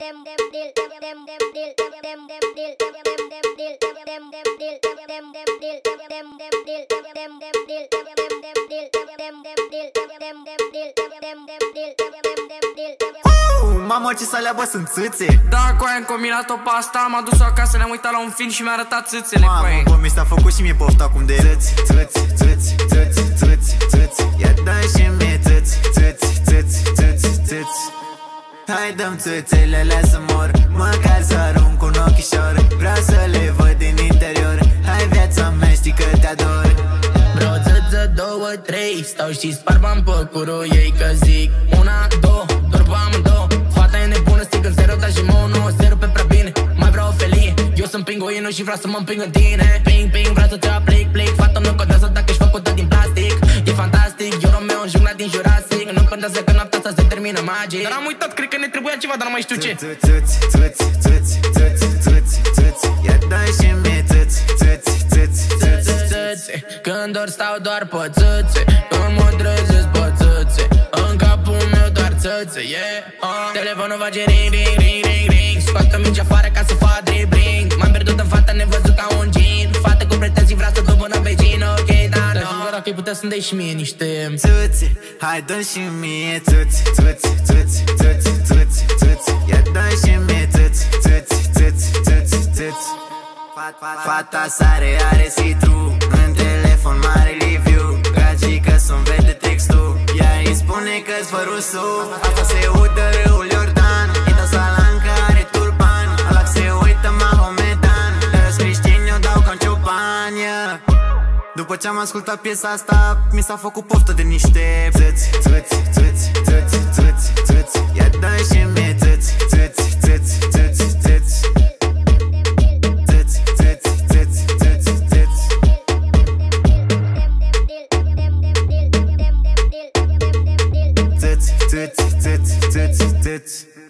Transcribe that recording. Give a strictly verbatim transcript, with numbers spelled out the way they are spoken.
Mamă, ce saleabă sunt țâțe. Da, cu aia am combinat o pasta. M-am dus acasă, ne-am uitat la un film și mi-a arătat țâțele. Mamă, bă, mi s-a făcut și mie pofta acum de țâți, țâți, țâți, țâți, țâți, țâți. Ia dai și mie țâți, țâți, țâți, țâți, țâți. Hai dăm țâțele alea să mor, măcar să arunc un ochișor. Vreau să le văd din interior. Hai viața mea, știi că te ador. Vreau țâță, două, trei. Stau și spar bani pe curul ei, că zic una, două, doar pe amândouă. Fata e nebună, stic în zero, dar și mă nu o se rupe prea bine. Mai vreau o felie, eu sunt pinguinul și vreau să mă împing în tine. Ping, ping, vreau să te aplic, plic. Fata nu contează dacă ești făcută din plastic. E fantastic, eu Romeo în jungla din Jurassic. Nu contează că noaptea asta se termină magic. Dar am uitat, cred că ne trebuia ceva, dar nu mai știu ce. Țâți, țâți, țâți, țâți, țâți, țâți. Ia dai și mie țâți, țâți, țâți, țâți, țâți. Când ori stau doar pe țâțe, când mă trezesc pe țâțe, în capul meu doar țâțe, yeah. uh. Telefonul face ring, ring, ring, ring, ring. Scoată mingi afară ca să fac dribbling. M-am pierdut în fata nevăzut ca un gin. Fată cu pretenții, vrea să duc până pe gin. Ok, dar nu. Dar dacă-i putea să-mi dai și mie niște țâțe, hai dă și mie țâți, țâți, țâți, țâți, țâți, țâți. Ia dă și mie țâți, țâți, țâți, țâți, țâți. Fata sare, are see-through. În telefon mare review. Gagică să-mi vede textul. Ea îi spune că-s fă rusul. Asta se udă râul Iordan. E dau salanca, are turban. Ala se uită Mahomedan. Dar-s creștini, eu dau ca-n cioban, yeah. După ce am ascultat piesa asta, mi s-a făcut poftă de niște țâți, țâți, țâți, țâți, țâți, țâți. Ia dă și mie țâți, țâți, țâți, țâți, țâți. Țâți, țâți, țâți, țâți, țâți.